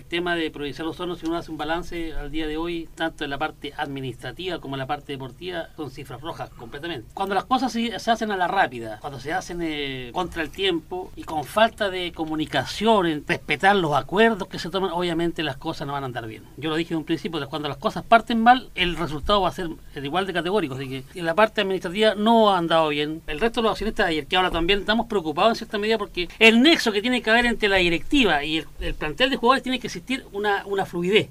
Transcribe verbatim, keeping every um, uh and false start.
tema de Provincial Osorno, si uno hace un balance al día de hoy, tanto en la parte administrativa como en la parte deportiva, son cifras rojas completamente. Cuando las cosas se, se hacen a la rápida, cuando se hacen eh, contra el tiempo y con falta de comunicación, en respetar los acuerdos que se toman, obviamente las cosas no van a andar bien. Yo lo dije en un principio, cuando las cosas parten mal, el resultado va a ser igual de categórico, así que en la parte administrativa no ha andado bien. El resto de los accionistas, ayer que habla también, estamos preocupados en cierta medida porque el nexo que tiene que haber entre la directiva y el, el plantel de jugadores tiene que existir una, una fluidez.